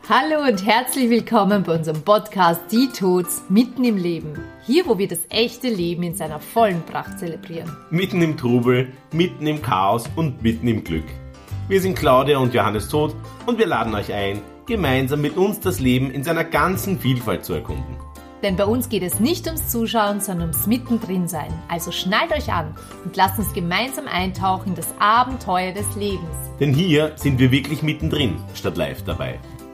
Hallo und herzlich willkommen bei unserem Podcast Die Tots mitten im Leben. Hier, wo wir das echte Leben in seiner vollen Pracht zelebrieren. Mitten im Trubel, mitten im Chaos und mitten im Glück. Wir sind Claudia und Johannes Todt und wir laden euch ein, gemeinsam mit uns das Leben in seiner ganzen Vielfalt zu erkunden. Denn bei uns geht es nicht ums Zuschauen, sondern ums Mittendrin-Sein. Also schnallt euch an und lasst uns gemeinsam eintauchen in das Abenteuer des Lebens. Denn hier sind wir wirklich mittendrin, statt live dabei.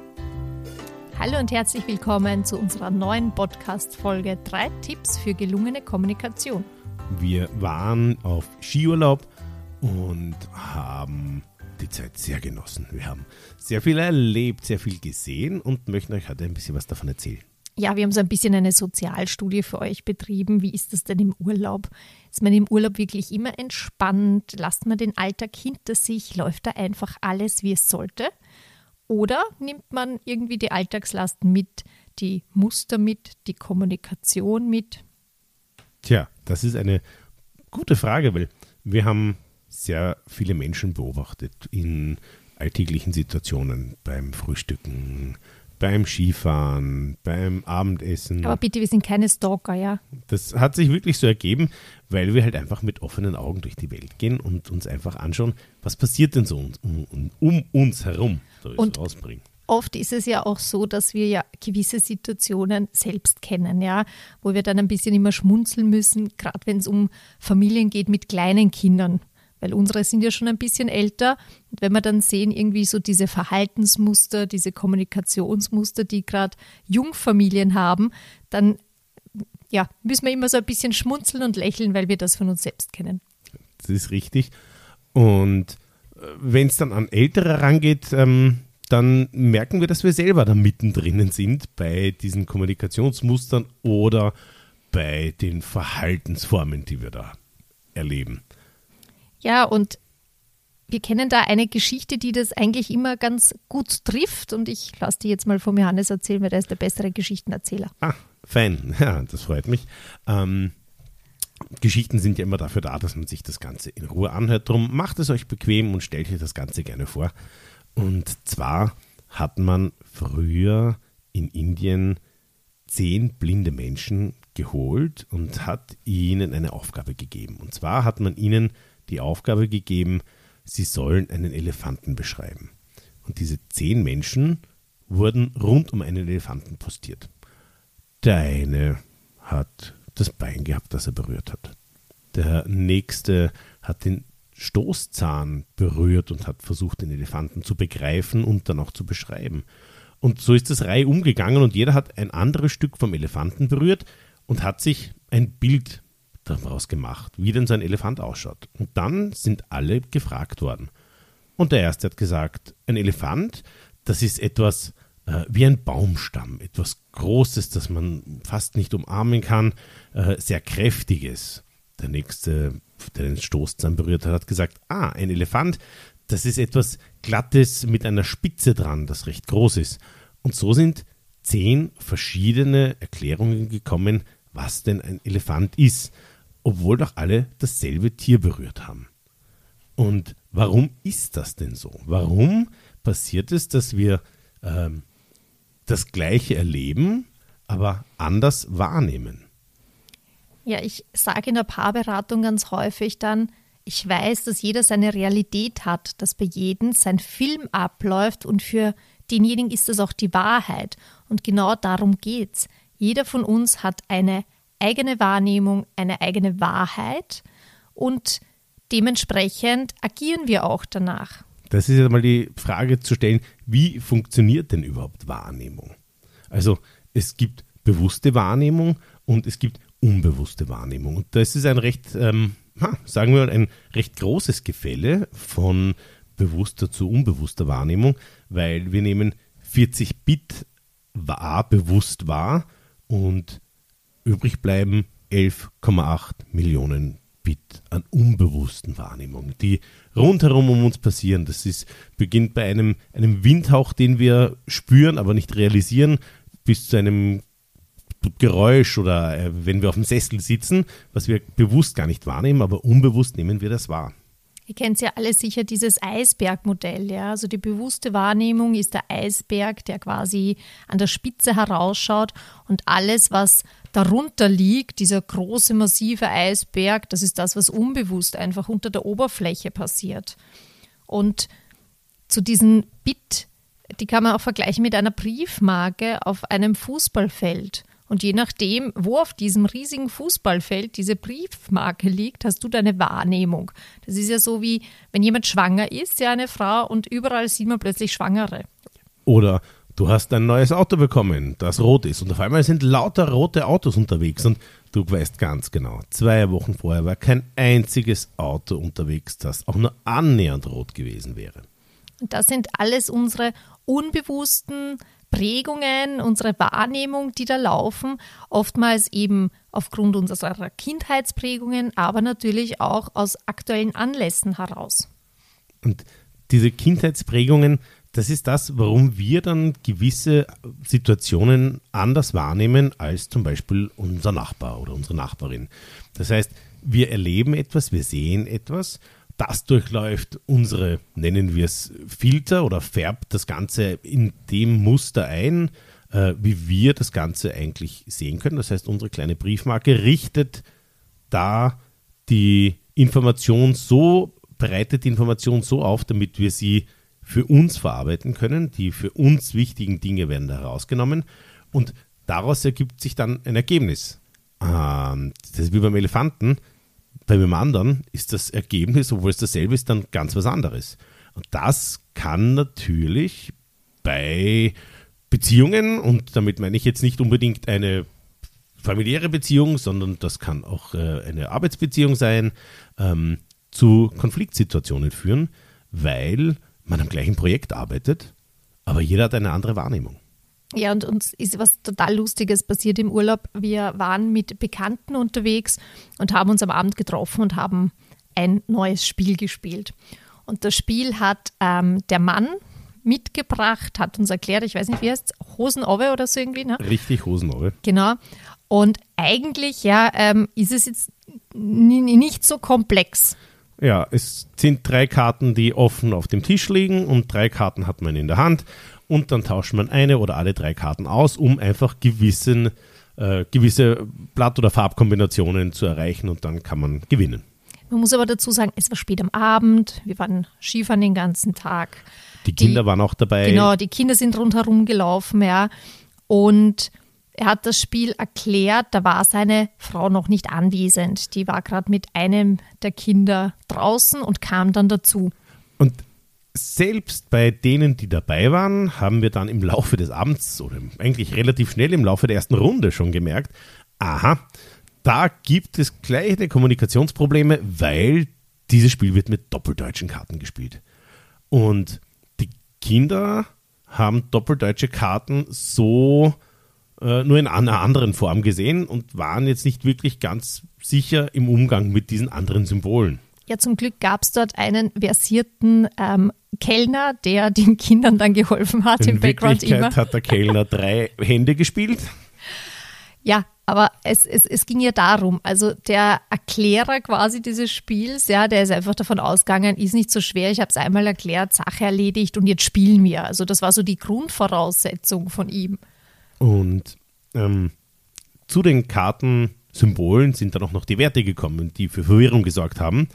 Hallo und herzlich willkommen zu unserer neuen Podcast-Folge 3 Tipps für gelungene Kommunikation. Wir waren auf Skiurlaub und haben die Zeit sehr genossen. Wir haben sehr viel erlebt, sehr viel gesehen und möchten euch heute ein bisschen was davon erzählen. Ja, wir haben so ein bisschen eine Sozialstudie für euch betrieben. Wie ist das denn im Urlaub? Ist man im Urlaub wirklich immer entspannt? Lasst man den Alltag hinter sich? Läuft da einfach alles, wie es sollte? Oder nimmt man irgendwie die Alltagslasten mit, die Muster mit, die Kommunikation mit? Tja, das ist eine gute Frage, weil wir haben sehr viele Menschen beobachtet in alltäglichen Situationen, beim Frühstücken, beim Skifahren, beim Abendessen. Aber bitte, wir sind keine Stalker, ja? Das hat sich wirklich so ergeben, weil wir halt einfach mit offenen Augen durch die Welt gehen und uns einfach anschauen, was passiert denn so um uns herum, so und rausbringen. Oft ist es ja auch so, dass wir ja gewisse Situationen selbst kennen, ja, wo wir dann ein bisschen immer schmunzeln müssen, gerade wenn es um Familien geht mit kleinen Kindern. Weil unsere sind ja schon ein bisschen älter. Und wenn wir dann sehen, irgendwie so diese Verhaltensmuster, diese Kommunikationsmuster, die gerade Jungfamilien haben, dann ja, müssen wir immer so ein bisschen schmunzeln und lächeln, weil wir das von uns selbst kennen. Das ist richtig. Und wenn es dann an Ältere rangeht, dann merken wir, dass wir selber da mittendrin sind bei diesen Kommunikationsmustern oder bei den Verhaltensformen, die wir da erleben. Ja, und wir kennen da eine Geschichte, die das eigentlich immer ganz gut trifft. Und ich lasse die jetzt mal vom Johannes erzählen, weil der ist der bessere Geschichtenerzähler. Ah, fein. Ja, das freut mich. Geschichten sind ja immer dafür da, dass man sich das Ganze in Ruhe anhört. Drum macht es euch bequem und stellt euch das Ganze gerne vor. Und zwar hat man früher in Indien 10 blinde Menschen geholt und hat ihnen eine Aufgabe gegeben. Und zwar hat man ihnen die Aufgabe gegeben, sie sollen einen Elefanten beschreiben. Und diese 10 Menschen wurden rund um einen Elefanten postiert. Der eine hat das Bein gehabt, das er berührt hat. Der nächste hat den Stoßzahn berührt und hat versucht, den Elefanten zu begreifen und dann auch zu beschreiben. Und so ist das Reihe umgegangen und jeder hat ein anderes Stück vom Elefanten berührt und hat sich ein Bild daraus gemacht, wie denn so ein Elefant ausschaut. Und dann sind alle gefragt worden. Und der erste hat gesagt, ein Elefant, das ist etwas wie ein Baumstamm, etwas Großes, das man fast nicht umarmen kann, sehr Kräftiges. Der nächste, der den Stoßzahn berührt hat, hat gesagt, ein Elefant, das ist etwas Glattes mit einer Spitze dran, das recht groß ist. Und so sind 10 verschiedene Erklärungen gekommen, was denn ein Elefant ist, obwohl doch alle dasselbe Tier berührt haben. Und warum ist das denn so? Warum passiert es, dass wir das Gleiche erleben, aber anders wahrnehmen? Ja, ich sage in der Paarberatung ganz häufig dann, ich weiß, dass jeder seine Realität hat, dass bei jedem sein Film abläuft und für denjenigen ist das auch die Wahrheit. Und genau darum geht's. Jeder von uns hat eine eigene Wahrnehmung, eine eigene Wahrheit und dementsprechend agieren wir auch danach. Das ist ja mal die Frage zu stellen, wie funktioniert denn überhaupt Wahrnehmung? Also es gibt bewusste Wahrnehmung und es gibt unbewusste Wahrnehmung. Und das ist ein recht, sagen wir mal, ein recht großes Gefälle von bewusster zu unbewusster Wahrnehmung, weil wir nehmen 40 Bit bewusst wahr und übrig bleiben 11,8 Millionen Bit an unbewussten Wahrnehmungen, die rundherum um uns passieren. Das beginnt bei einem Windhauch, den wir spüren, aber nicht realisieren, bis zu einem Geräusch oder wenn wir auf dem Sessel sitzen, was wir bewusst gar nicht wahrnehmen, aber unbewusst nehmen wir das wahr. Ihr kennt ja alle sicher dieses Eisbergmodell. Ja? Also die bewusste Wahrnehmung ist der Eisberg, der quasi an der Spitze herausschaut und alles, was darunter liegt, dieser große, massive Eisberg, das ist das, was unbewusst einfach unter der Oberfläche passiert. Und zu diesen Bit, die kann man auch vergleichen mit einer Briefmarke auf einem Fußballfeld. Und je nachdem, wo auf diesem riesigen Fußballfeld diese Briefmarke liegt, hast du deine Wahrnehmung. Das ist ja so wie, wenn jemand schwanger ist, ja eine Frau, und überall sieht man plötzlich Schwangere. Oder du hast ein neues Auto bekommen, das rot ist und auf einmal sind lauter rote Autos unterwegs und du weißt ganz genau, 2 Wochen vorher war kein einziges Auto unterwegs, das auch nur annähernd rot gewesen wäre. Und das sind alles unsere unbewussten Prägungen, unsere Wahrnehmung, die da laufen, oftmals eben aufgrund unserer Kindheitsprägungen, aber natürlich auch aus aktuellen Anlässen heraus. Und diese Kindheitsprägungen, das ist das, warum wir dann gewisse Situationen anders wahrnehmen als zum Beispiel unser Nachbar oder unsere Nachbarin. Das heißt, wir erleben etwas, wir sehen etwas, das durchläuft unsere, nennen wir es, Filter oder färbt das Ganze in dem Muster ein, wie wir das Ganze eigentlich sehen können. Das heißt, unsere kleine Briefmarke richtet da die Information so, bereitet die Information so auf, damit wir sie für uns verarbeiten können. Die für uns wichtigen Dinge werden da herausgenommen und daraus ergibt sich dann ein Ergebnis. Das ist wie beim Elefanten. Bei dem anderen ist das Ergebnis, obwohl es dasselbe ist, dann ganz was anderes. Und das kann natürlich bei Beziehungen, und damit meine ich jetzt nicht unbedingt eine familiäre Beziehung, sondern das kann auch eine Arbeitsbeziehung sein, zu Konfliktsituationen führen, weil man am gleichen Projekt arbeitet, aber jeder hat eine andere Wahrnehmung. Ja, und uns ist was total Lustiges passiert im Urlaub. Wir waren mit Bekannten unterwegs und haben uns am Abend getroffen und haben ein neues Spiel gespielt. Und das Spiel hat der Mann mitgebracht, hat uns erklärt, ich weiß nicht, wie heißt es, Hosenove oder so irgendwie, ne? Richtig, Hosenove. Genau. Und eigentlich, ja, ist es jetzt nicht so komplex. Ja, es sind 3 Karten, die offen auf dem Tisch liegen und 3 Karten hat man in der Hand. Und dann tauscht man eine oder alle 3 Karten aus, um einfach gewisse Blatt- oder Farbkombinationen zu erreichen und dann kann man gewinnen. Man muss aber dazu sagen, es war spät am Abend, wir waren Skifahren den ganzen Tag. Die Kinder waren auch dabei. Genau, die Kinder sind rundherum gelaufen, ja. Und er hat das Spiel erklärt, da war seine Frau noch nicht anwesend. Die war gerade mit einem der Kinder draußen und kam dann dazu. Und selbst bei denen, die dabei waren, haben wir dann im Laufe des Abends oder eigentlich relativ schnell im Laufe der ersten Runde schon gemerkt, aha, da gibt es kleine Kommunikationsprobleme, weil dieses Spiel wird mit doppeldeutschen Karten gespielt. Und die Kinder haben doppeldeutsche Karten so nur in einer anderen Form gesehen und waren jetzt nicht wirklich ganz sicher im Umgang mit diesen anderen Symbolen. Ja, zum Glück gab es dort einen versierten Kellner, der den Kindern dann geholfen hat im Background immer. In Wirklichkeit hat der Kellner 3 Hände gespielt. Ja, aber es ging ja darum, also der Erklärer quasi dieses Spiels, ja, der ist einfach davon ausgegangen, ist nicht so schwer, ich habe es einmal erklärt, Sache erledigt und jetzt spielen wir. Also das war so die Grundvoraussetzung von ihm. Und zu den Kartensymbolen sind dann auch noch die Werte gekommen, die für Verwirrung gesorgt haben.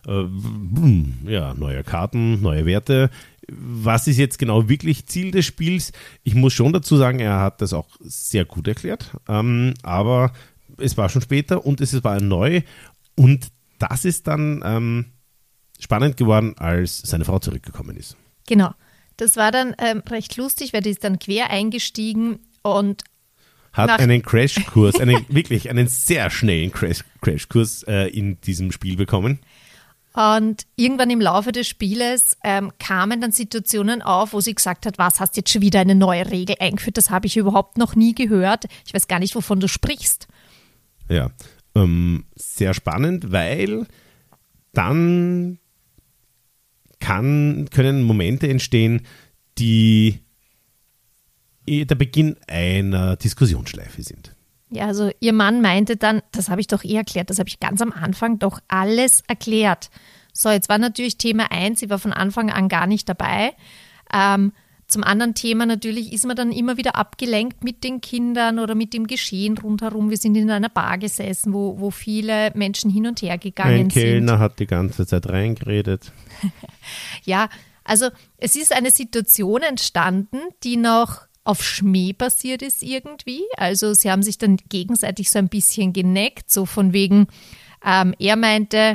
Ja, neue Karten, neue Werte. Was ist jetzt genau wirklich Ziel des Spiels? Ich muss schon dazu sagen, er hat das auch sehr gut erklärt, aber es war schon später und es war neu und das ist dann spannend geworden, als seine Frau zurückgekommen ist. Genau, das war dann recht lustig, weil die ist dann quer eingestiegen und hat einen Crashkurs, wirklich einen sehr schnellen Crashkurs in diesem Spiel bekommen. Und irgendwann im Laufe des Spieles kamen dann Situationen auf, wo sie gesagt hat, was, hast jetzt schon wieder eine neue Regel eingeführt, das habe ich überhaupt noch nie gehört. Ich weiß gar nicht, wovon du sprichst. Ja, sehr spannend, weil dann können Momente entstehen, die der Beginn einer Diskussionsschleife sind. Ja, also ihr Mann meinte dann, das habe ich doch erklärt, das habe ich ganz am Anfang doch alles erklärt. So, jetzt war natürlich Thema 1, ich war von Anfang an gar nicht dabei. Zum anderen Thema natürlich ist man dann immer wieder abgelenkt mit den Kindern oder mit dem Geschehen rundherum. Wir sind in einer Bar gesessen, wo viele Menschen hin und her gegangen sind. Ein Kellner hat die ganze Zeit reingeredet. Ja, also es ist eine Situation entstanden, die noch auf Schmäh basiert ist irgendwie. Also sie haben sich dann gegenseitig so ein bisschen geneckt, so von wegen, er meinte,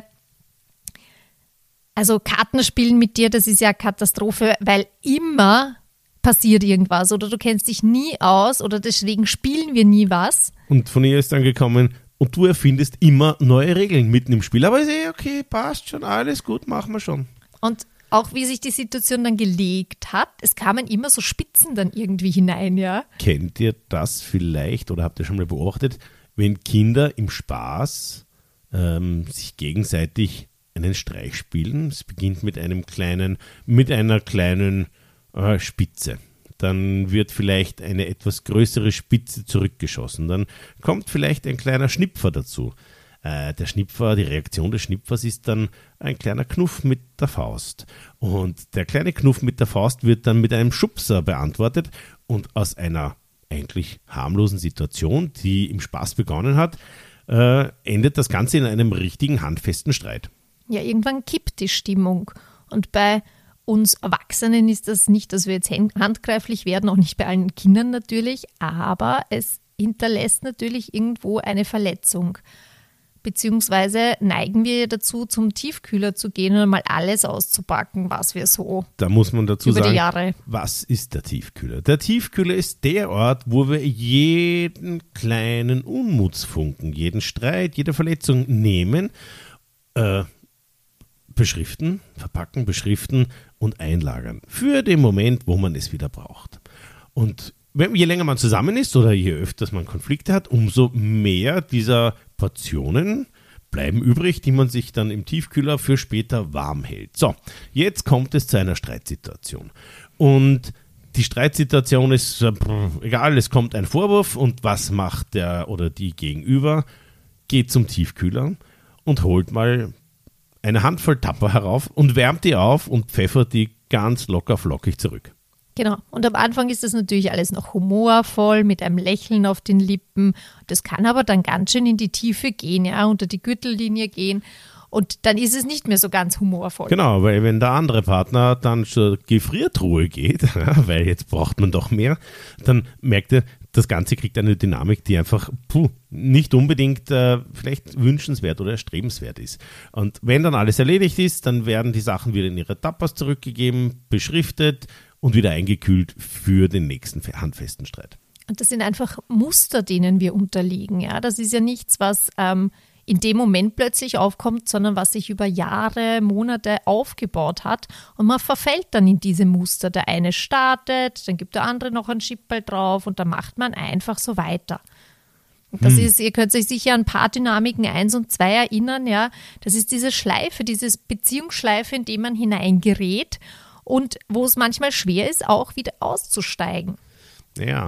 also Kartenspielen mit dir, das ist ja Katastrophe, weil immer passiert irgendwas oder du kennst dich nie aus oder deswegen spielen wir nie was. Und von ihr ist dann gekommen, und du erfindest immer neue Regeln mitten im Spiel. Aber ist okay, passt schon, alles gut, machen wir schon. Und auch wie sich die Situation dann gelegt hat, es kamen immer so Spitzen dann irgendwie hinein, ja. Kennt ihr das vielleicht oder habt ihr schon mal beobachtet, wenn Kinder im Spaß sich gegenseitig einen Streich spielen? Es beginnt mit einer kleinen Spitze. Dann wird vielleicht eine etwas größere Spitze zurückgeschossen. Dann kommt vielleicht ein kleiner Schnipfer dazu. Die Reaktion des Schnipfers ist dann ein kleiner Knuff mit der Faust. Und der kleine Knuff mit der Faust wird dann mit einem Schubser beantwortet. Und aus einer eigentlich harmlosen Situation, die im Spaß begonnen hat, endet das Ganze in einem richtigen handfesten Streit. Ja, irgendwann kippt die Stimmung. Und bei uns Erwachsenen ist das nicht, dass wir jetzt handgreiflich werden, auch nicht bei allen Kindern natürlich, aber es hinterlässt natürlich irgendwo eine Verletzung. Beziehungsweise neigen wir dazu, zum Tiefkühler zu gehen und mal alles auszupacken, was wir so da muss man dazu über sagen, die Jahre. Was ist der Tiefkühler? Der Tiefkühler ist der Ort, wo wir jeden kleinen Unmutsfunken, jeden Streit, jede Verletzung nehmen, beschriften, verpacken, beschriften und einlagern. Für den Moment, wo man es wieder braucht. Und je länger man zusammen ist oder je öfters man Konflikte hat, umso mehr dieser Portionen bleiben übrig, die man sich dann im Tiefkühler für später warm hält. So, jetzt kommt es zu einer Streitsituation. Und die Streitsituation ist egal, es kommt ein Vorwurf und was macht der oder die Gegenüber? Geht zum Tiefkühler und holt mal eine Handvoll Tupper herauf und wärmt die auf und pfeffert die ganz locker flockig zurück. Genau. Und am Anfang ist das natürlich alles noch humorvoll, mit einem Lächeln auf den Lippen. Das kann aber dann ganz schön in die Tiefe gehen, ja, unter die Gürtellinie gehen. Und dann ist es nicht mehr so ganz humorvoll. Genau, weil wenn der andere Partner dann zur Gefriertruhe geht, weil jetzt braucht man doch mehr, dann merkt er, das Ganze kriegt eine Dynamik, die einfach nicht unbedingt vielleicht wünschenswert oder erstrebenswert ist. Und wenn dann alles erledigt ist, dann werden die Sachen wieder in ihre Tapas zurückgegeben, beschriftet und wieder eingekühlt für den nächsten handfesten Streit. Und das sind einfach Muster, denen wir unterliegen. Ja? Das ist ja nichts, was in dem Moment plötzlich aufkommt, sondern was sich über Jahre, Monate aufgebaut hat. Und man verfällt dann in diese Muster. Der eine startet, dann gibt der andere noch ein Schipperl drauf und dann macht man einfach so weiter. Und das ist, ihr könnt euch sicher an Paardynamiken 1 und 2 erinnern, ja. Das ist diese Schleife, diese Beziehungsschleife, in die man hineingerät und wo es manchmal schwer ist, auch wieder auszusteigen. Ja,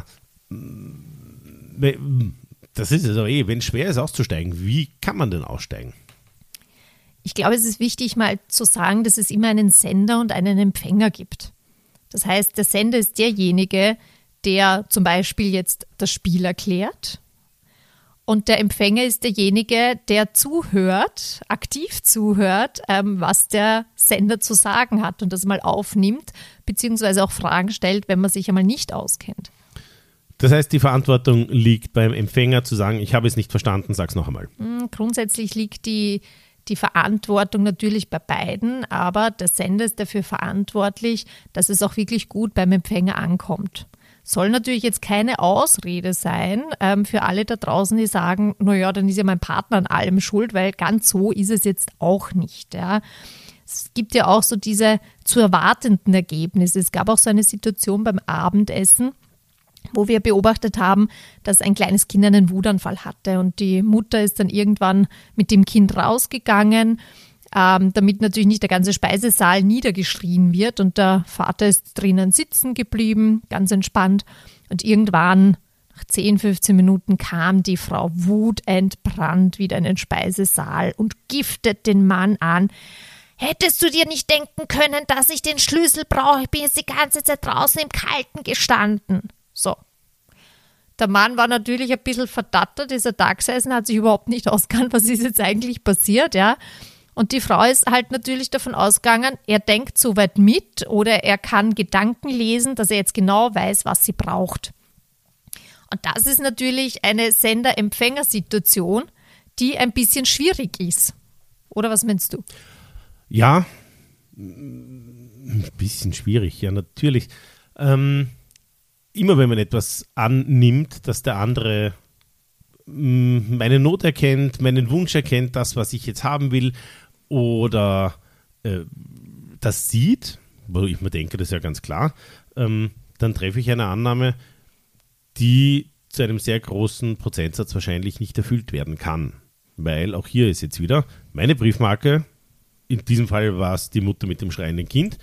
das ist es aber wenn es schwer ist auszusteigen, wie kann man denn aussteigen? Ich glaube, es ist wichtig mal zu sagen, dass es immer einen Sender und einen Empfänger gibt. Das heißt, der Sender ist derjenige, der zum Beispiel jetzt das Spiel erklärt und der Empfänger ist derjenige, der zuhört, aktiv zuhört, was der Sender zu sagen hat und das mal aufnimmt, beziehungsweise auch Fragen stellt, wenn man sich einmal nicht auskennt. Das heißt, die Verantwortung liegt beim Empfänger zu sagen, ich habe es nicht verstanden, sag's noch einmal. Grundsätzlich liegt die Verantwortung natürlich bei beiden, aber der Sender ist dafür verantwortlich, dass es auch wirklich gut beim Empfänger ankommt. Soll natürlich jetzt keine Ausrede sein für alle da draußen, die sagen, naja, dann ist ja mein Partner an allem schuld, weil ganz so ist es jetzt auch nicht. Ja. Es gibt ja auch so diese zu erwartenden Ergebnisse. Es gab auch so eine Situation beim Abendessen, wo wir beobachtet haben, dass ein kleines Kind einen Wutanfall hatte und die Mutter ist dann irgendwann mit dem Kind rausgegangen, damit natürlich nicht der ganze Speisesaal niedergeschrien wird und der Vater ist drinnen sitzen geblieben, ganz entspannt und irgendwann nach 10, 15 Minuten kam die Frau wutentbrannt wieder in den Speisesaal und giftet den Mann an. hättest du dir nicht denken können, dass ich den Schlüssel brauche? Ich bin jetzt die ganze Zeit draußen im Kalten gestanden. So. Der Mann war natürlich ein bisschen verdattert, ist da gesessen, hat sich überhaupt nicht ausgekannt, was ist jetzt eigentlich passiert, ja. Und die Frau ist halt natürlich davon ausgegangen, er denkt so weit mit oder er kann Gedanken lesen, dass er jetzt genau weiß, was sie braucht. Und das ist natürlich eine Sender-Empfänger-Situation, die ein bisschen schwierig ist. Oder was meinst du? Ja, ein bisschen schwierig, ja natürlich. Immer wenn man etwas annimmt, dass der andere meine Not erkennt, meinen Wunsch erkennt, das, was ich jetzt haben will, oder das sieht, wo ich mir denke, das ist ja ganz klar, dann treffe ich eine Annahme, die zu einem sehr großen Prozentsatz wahrscheinlich nicht erfüllt werden kann. Weil auch hier ist jetzt wieder meine Briefmarke, in diesem Fall war es die Mutter mit dem schreienden Kind,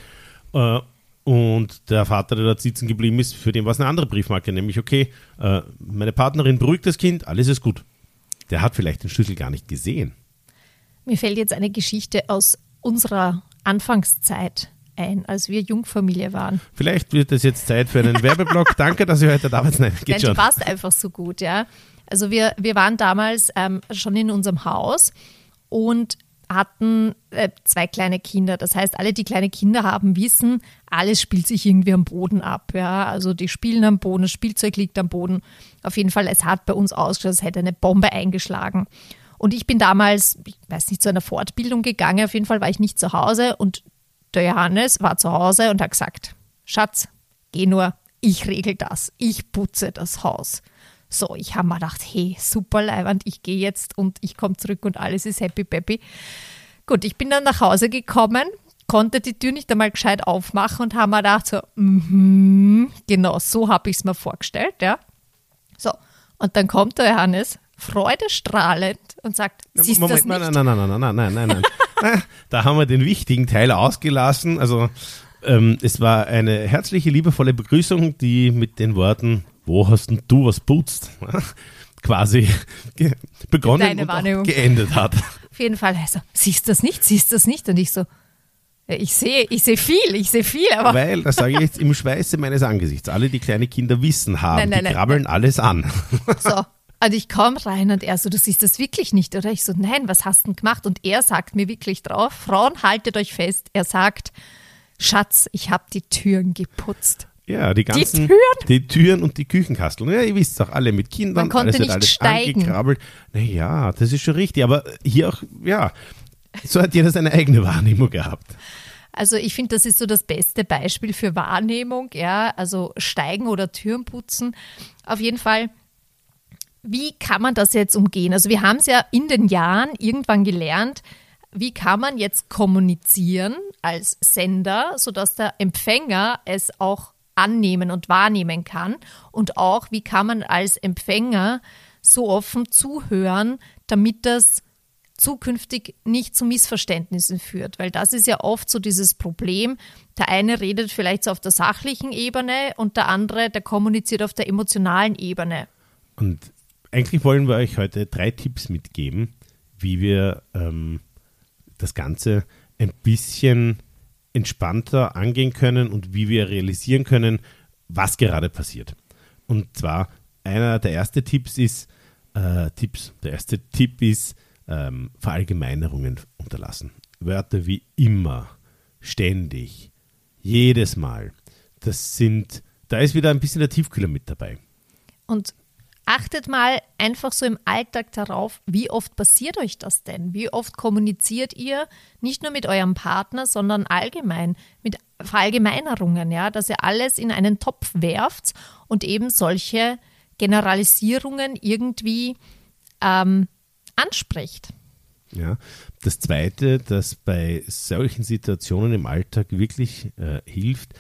und der Vater, der dort sitzen geblieben ist, für den war es eine andere Briefmarke, nämlich okay, meine Partnerin beruhigt das Kind, alles ist gut. Der hat vielleicht den Schlüssel gar nicht gesehen. Mir fällt jetzt eine Geschichte aus unserer Anfangszeit ein, als wir Jungfamilie waren. Vielleicht wird es jetzt Zeit für einen Werbeblock. Danke, dass ihr heute da wart. Nein, geht Nein, schon. die passt einfach so gut, ja. Also wir waren damals schon in unserem Haus und hatten 2 kleine Kinder. Das heißt, alle, die kleine Kinder haben, wissen, alles spielt sich irgendwie am Boden ab. Ja? Also die spielen am Boden, das Spielzeug liegt am Boden. Auf jeden Fall, es hat bei uns ausgeschaut, als hätte eine Bombe eingeschlagen. Und ich bin damals, ich weiß nicht, zu einer Fortbildung gegangen. Auf jeden Fall war ich nicht zu Hause und der Johannes war zu Hause und hat gesagt, Schatz, geh nur, ich regel das. Ich putze das Haus. So, ich habe mir gedacht, hey, super Leiwand, ich gehe jetzt und ich komme zurück und alles ist happy peppy. Gut, ich bin dann nach Hause gekommen, konnte die Tür nicht einmal gescheit aufmachen und habe mir gedacht, so, genau so habe ich es mir vorgestellt, ja. So, und dann kommt der Johannes, freudestrahlend und sagt, siehst du das nicht? Nein. Da haben wir den wichtigen Teil ausgelassen. Also es war eine herzliche, liebevolle Begrüßung, die mit den Worten, wo hast denn du was putzt, quasi begonnen und auch geendet hat. Auf jeden Fall, also, siehst du das nicht? Und ich so, ja, ich sehe viel, aber... Weil, das sage ich jetzt im Schweiße meines Angesichts, alle, die kleine Kinder Wissen haben, die krabbeln alles an. So, und ich komme rein und er so, du siehst das wirklich nicht, oder? Ich so, nein, was hast du denn gemacht? Und er sagt mir wirklich drauf, Frauen, haltet euch fest, er sagt, Schatz, ich habe die Türen geputzt. Ja, die Türen und die Küchenkasteln. Ja, ihr wisst doch, alle mit Kindern. Man konnte nicht alles steigen. Angekrabbelt. Naja, das ist schon richtig. Aber hier auch, ja, so hat jeder seine eigene Wahrnehmung gehabt. Also ich finde, das ist so das beste Beispiel für Wahrnehmung. Ja, also steigen oder Türen putzen. Auf jeden Fall, wie kann man das jetzt umgehen? Also wir haben es ja in den Jahren irgendwann gelernt, wie kann man jetzt kommunizieren als Sender, sodass der Empfänger es auch annehmen und wahrnehmen kann und auch, wie kann man als Empfänger so offen zuhören, damit das zukünftig nicht zu Missverständnissen führt, weil das ist ja oft so dieses Problem, der eine redet vielleicht so auf der sachlichen Ebene und der andere, der kommuniziert auf der emotionalen Ebene. Und eigentlich wollen wir euch heute 3 Tipps mitgeben, wie wir das Ganze ein bisschen entspannter angehen können und wie wir realisieren können, was gerade passiert. Und zwar der erste Tipp ist Verallgemeinerungen unterlassen. Wörter wie immer, ständig, jedes Mal. Da ist wieder ein bisschen der Tiefkühler mit dabei. Und achtet mal einfach so im Alltag darauf, wie oft passiert euch das denn? Wie oft kommuniziert ihr nicht nur mit eurem Partner, sondern allgemein mit Verallgemeinerungen, ja, dass ihr alles in einen Topf werft und eben solche Generalisierungen irgendwie anspricht. Ja, das Zweite, das bei solchen Situationen im Alltag wirklich hilft,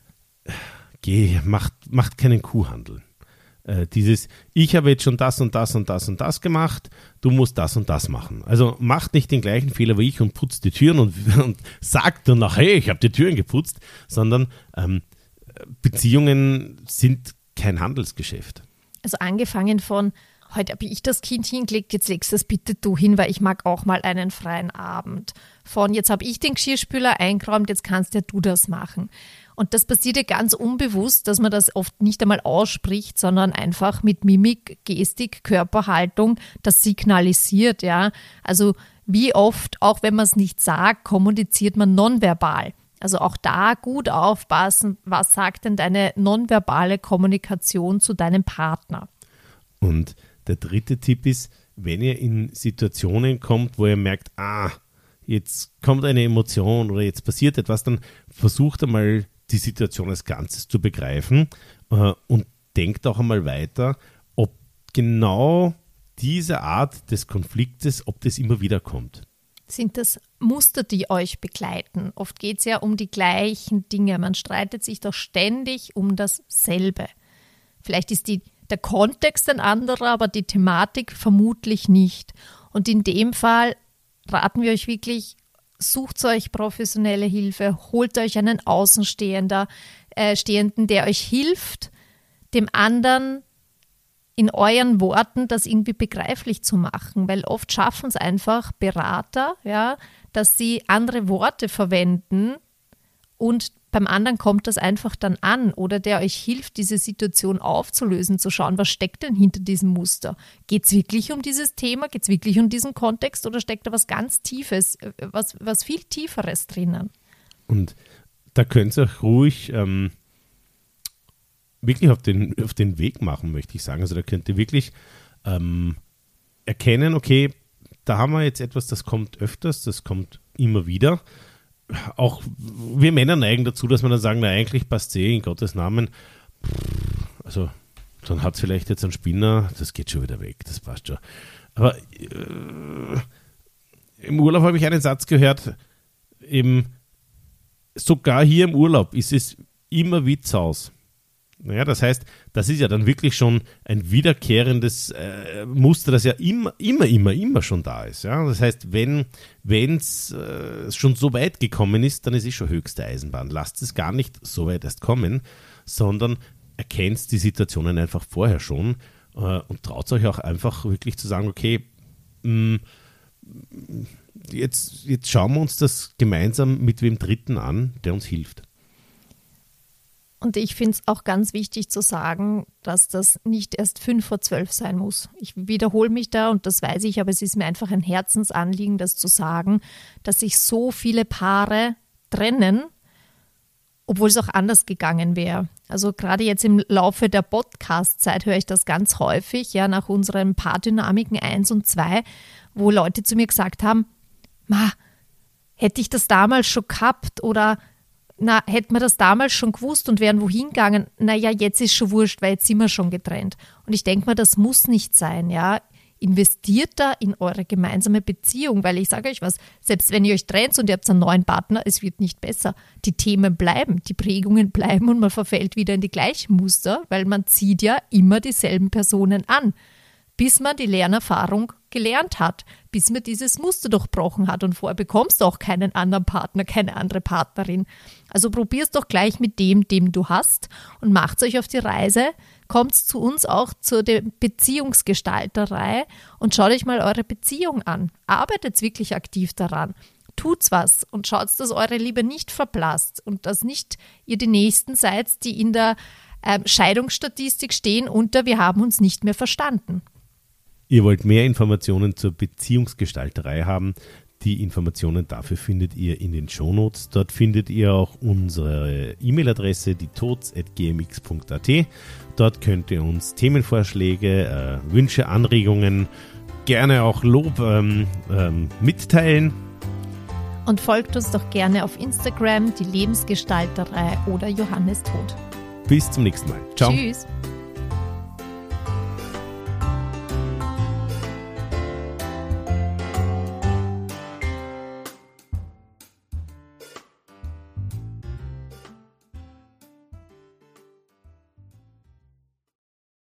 macht keinen Kuhhandel. Ich habe jetzt schon das und das und das und das gemacht, du musst das und das machen. Also macht nicht den gleichen Fehler wie ich und putzt die Türen und sagt dann nach, hey, ich habe die Türen geputzt, sondern Beziehungen sind kein Handelsgeschäft. Also angefangen von, heute habe ich das Kind hingelegt, jetzt legst das bitte du hin, weil ich mag auch mal einen freien Abend. Von jetzt habe ich den Geschirrspüler eingeräumt, jetzt kannst ja du das machen. Und das passiert ja ganz unbewusst, dass man das oft nicht einmal ausspricht, sondern einfach mit Mimik, Gestik, Körperhaltung das signalisiert. Ja? Also wie oft, auch wenn man es nicht sagt, kommuniziert man nonverbal. Also auch da gut aufpassen, was sagt denn deine nonverbale Kommunikation zu deinem Partner? Und der dritte Tipp ist, wenn ihr in Situationen kommt, wo ihr merkt, jetzt kommt eine Emotion oder jetzt passiert etwas, dann versucht einmal die Situation als Ganzes zu begreifen und denkt auch einmal weiter, ob genau diese Art des Konfliktes, ob das immer wieder kommt. Sind das Muster, die euch begleiten? Oft geht es ja um die gleichen Dinge. Man streitet sich doch ständig um dasselbe. Vielleicht ist der Kontext ein anderer, aber die Thematik vermutlich nicht. Und in dem Fall raten wir euch wirklich, sucht euch professionelle Hilfe, holt euch einen Außenstehenden, der euch hilft, dem anderen in euren Worten das irgendwie begreiflich zu machen, weil oft schaffen es einfach Berater, ja, dass sie andere Worte verwenden und beim anderen kommt das einfach dann an oder der euch hilft, diese Situation aufzulösen, zu schauen, was steckt denn hinter diesem Muster? Geht es wirklich um dieses Thema? Geht es wirklich um diesen Kontext oder steckt da was ganz Tiefes, was viel Tieferes drinnen? Und da könnt ihr auch ruhig wirklich auf den Weg machen, möchte ich sagen. Also da könnt ihr wirklich erkennen, okay, da haben wir jetzt etwas, das kommt öfters, das kommt immer wieder. Auch wir Männer neigen dazu, dass wir dann sagen, na eigentlich passt es in Gottes Namen. Also dann hat es vielleicht jetzt einen Spinner, das geht schon wieder weg, das passt schon. Aber im Urlaub habe ich einen Satz gehört, eben sogar hier im Urlaub ist es immer wie Zaus. Naja, das heißt, das ist ja dann wirklich schon ein wiederkehrendes Muster, das ja immer schon da ist. Ja? Das heißt, wenn es schon so weit gekommen ist, dann ist es schon höchste Eisenbahn. Lasst es gar nicht so weit erst kommen, sondern erkennt die Situationen einfach vorher schon und traut euch auch einfach wirklich zu sagen, okay, jetzt schauen wir uns das gemeinsam mit wem Dritten an, der uns hilft. Und ich finde es auch ganz wichtig zu sagen, dass das nicht erst 11:55 sein muss. Ich wiederhole mich da und das weiß ich, aber es ist mir einfach ein Herzensanliegen, das zu sagen, dass sich so viele Paare trennen, obwohl es auch anders gegangen wäre. Also gerade jetzt im Laufe der Podcast-Zeit höre ich das ganz häufig, ja, nach unseren Paardynamiken 1 und 2, wo Leute zu mir gesagt haben, hätte ich das damals schon gehabt oder hätten wir das damals schon gewusst und wären wohin gegangen, naja, jetzt ist schon wurscht, weil jetzt sind wir schon getrennt. Und ich denke mal, das muss nicht sein, ja. Investiert da in eure gemeinsame Beziehung, weil ich sage euch was, selbst wenn ihr euch trennt und ihr habt einen neuen Partner, es wird nicht besser. Die Themen bleiben, die Prägungen bleiben und man verfällt wieder in die gleichen Muster, weil man zieht ja immer dieselben Personen an, bis man die Lernerfahrung gelernt hat, bis man dieses Muster durchbrochen hat und vorher bekommst du auch keinen anderen Partner, keine andere Partnerin. Also probier's doch gleich mit dem du hast und macht euch auf die Reise, kommt zu uns auch zur Beziehungsgestalterei und schaut euch mal eure Beziehung an. Arbeitet wirklich aktiv daran. Tut's was und schaut, dass eure Liebe nicht verblasst und dass nicht ihr die Nächsten seid, die in der Scheidungsstatistik stehen unter wir haben uns nicht mehr verstanden. Ihr wollt mehr Informationen zur Beziehungsgestalterei haben. Die Informationen dafür findet ihr in den Shownotes. Dort findet ihr auch unsere E-Mail-Adresse, dietoz@gmx.at. Dort könnt ihr uns Themenvorschläge, Wünsche, Anregungen, gerne auch Lob mitteilen. Und folgt uns doch gerne auf Instagram, die Lebensgestalterei oder Johannes Tod. Bis zum nächsten Mal. Ciao. Tschüss.